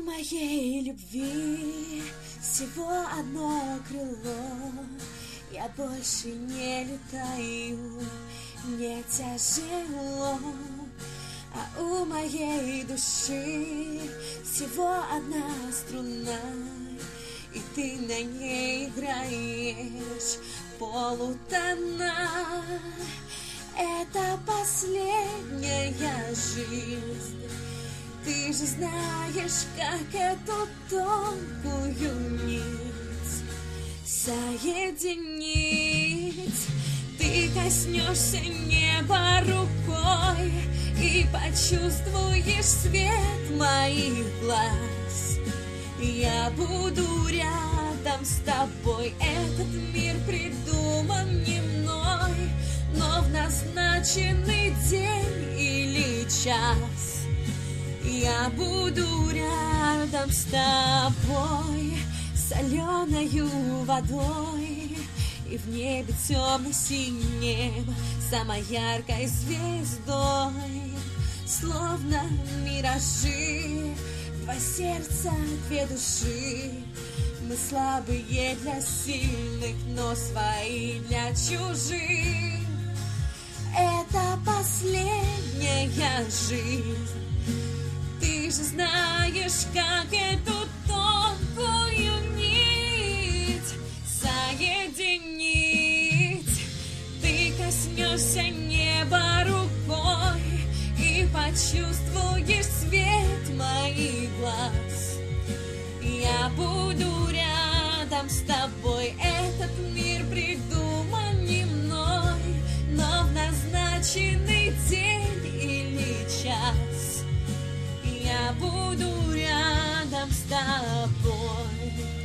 моей любви всего одно крыло. Я больше не летаю, мне тяжело. А у моей души всего одна струна, и ты на ней играешь полутона. Это последняя жизнь. Ты же знаешь, как эту тонкую нить соединить. Ты коснешься неба рукой и почувствуешь свет моих глаз. Я буду рядом с тобой. Этот мир придуман не мной, но в назначенный день или час я буду рядом с тобой, соленою водой и в небе темно-синем самой яркой звездой. Словно миражи, два сердца, две души. Мы слабые для сильных, но свои для чужих. Это последняя жизнь. Ты же знаешь, как эту тонкую нить соединить. Ты коснешься неба рукой и почувствуешь свет моих глаз. Я буду рядом с тобой. Этот мир придуман не мной, но в назначенный день или час я буду рядом с тобой.